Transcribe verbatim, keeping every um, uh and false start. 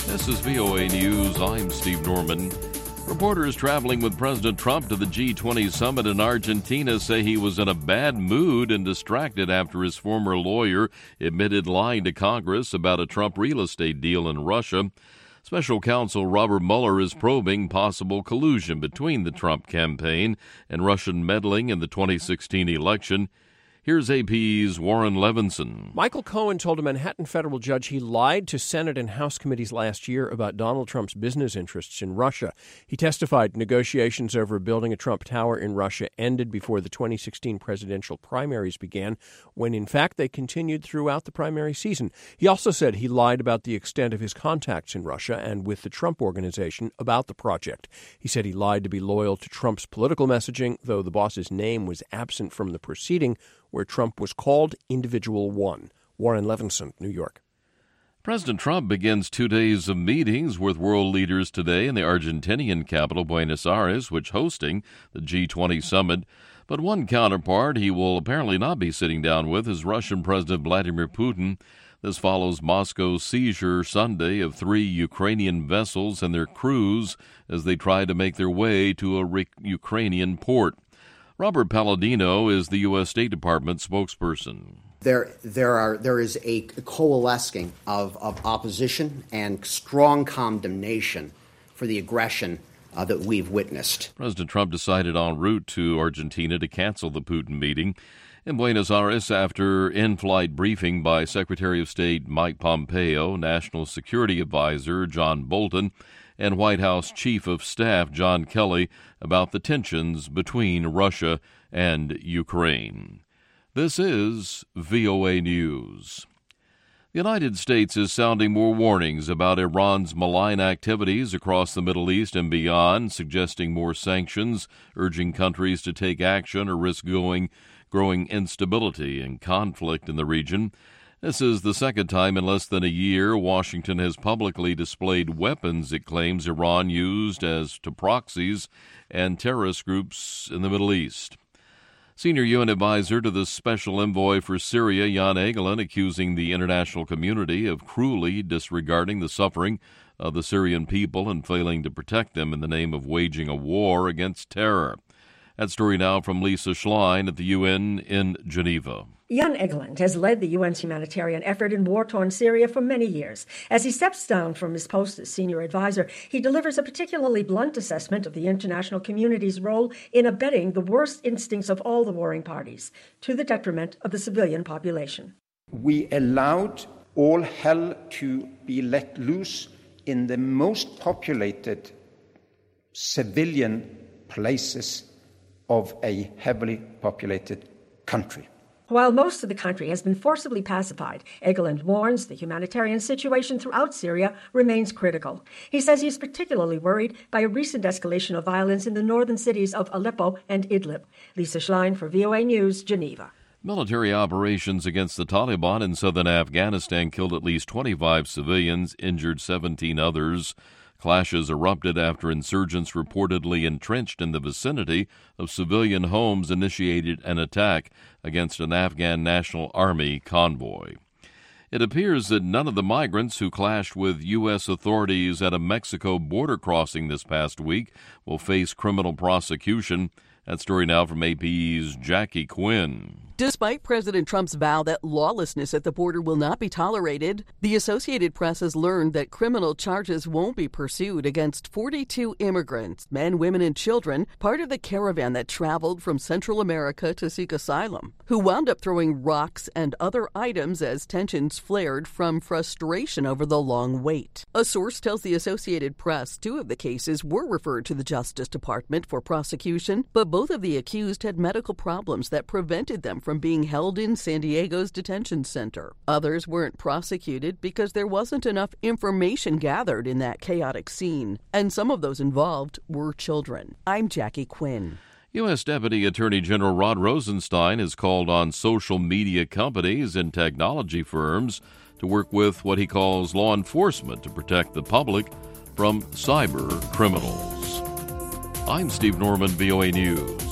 This is V O A News. I'm Steve Norman. Reporters traveling with President Trump to the G twenty summit in Argentina say he was in a bad mood and distracted after his former lawyer admitted lying to Congress about a Trump real estate deal in Russia. Special counsel Robert Mueller is probing possible collusion between the Trump campaign and Russian meddling in the twenty sixteen election. Here's A P's Warren Levinson. Michael Cohen told a Manhattan federal judge he lied to Senate and House committees last year about Donald Trump's business interests in Russia. He testified negotiations over building a Trump Tower in Russia ended before the twenty sixteen presidential primaries began, when in fact they continued throughout the primary season. He also said he lied about the extent of his contacts in Russia and with the Trump Organization about the project. He said he lied to be loyal to Trump's political messaging, though the boss's name was absent from the proceeding, where Trump was called Individual One. Warren Levinson, New York. President Trump begins two days of meetings with world leaders today in the Argentinian capital, Buenos Aires, which hosting the G twenty summit. But one counterpart he will apparently not be sitting down with is Russian President Vladimir Putin. This follows Moscow's seizure Sunday of three Ukrainian vessels and their crews as they tried to make their way to a re- Ukrainian port. Robert Palladino is the U S. State Department spokesperson. There, there are, there is a coalescing of, of opposition and strong condemnation for the aggression uh, that we've witnessed. President Trump decided en route to Argentina to cancel the Putin meeting in Buenos Aires after in-flight briefing by Secretary of State Mike Pompeo, National Security Advisor John Bolton, and White House Chief of Staff John Kelly about the tensions between Russia and Ukraine. This is V O A News. The United States is sounding more warnings about Iran's malign activities across the Middle East and beyond, suggesting more sanctions, urging countries to take action or risk going, growing instability and conflict in the region. This is the second time in less than a year Washington has publicly displayed weapons it claims Iran used as to proxies and terrorist groups in the Middle East. Senior U N advisor to the Special Envoy for Syria, Jan Egeland, accusing the international community of cruelly disregarding the suffering of the Syrian people and failing to protect them in the name of waging a war against terror. That story now from Lisa Schlein at the U N in Geneva. Jan Egeland has led the U N's humanitarian effort in war-torn Syria for many years. As he steps down from his post as senior advisor, he delivers a particularly blunt assessment of the international community's role in abetting the worst instincts of all the warring parties, to the detriment of the civilian population. We allowed all hell to be let loose in the most populated civilian places of a heavily populated country. While most of the country has been forcibly pacified, Egeland warns the humanitarian situation throughout Syria remains critical. He says he's particularly worried by a recent escalation of violence in the northern cities of Aleppo and Idlib. Lisa Schlein for V O A News, Geneva. Military operations against the Taliban in southern Afghanistan killed at least twenty-five civilians, injured seventeen others. Clashes erupted after insurgents reportedly entrenched in the vicinity of civilian homes initiated an attack against an Afghan National Army convoy. It appears that none of the migrants who clashed with U S authorities at a Mexico border crossing this past week will face criminal prosecution. That story now from A P's Jackie Quinn. Despite President Trump's vow that lawlessness at the border will not be tolerated, the Associated Press has learned that criminal charges won't be pursued against forty-two immigrants, men, women, and children, part of the caravan that traveled from Central America to seek asylum, who wound up throwing rocks and other items as tensions flared from frustration over the long wait. A source tells the Associated Press two of the cases were referred to the Justice Department for prosecution, but both of the accused had medical problems that prevented them from being held in San Diego's detention center. Others weren't prosecuted because there wasn't enough information gathered in that chaotic scene, and some of those involved were children. I'm Jackie Quinn. U S. Deputy Attorney General Rod Rosenstein has called on social media companies and technology firms to work with what he calls law enforcement to protect the public from cyber criminals. I'm Steve Norman, V O A News.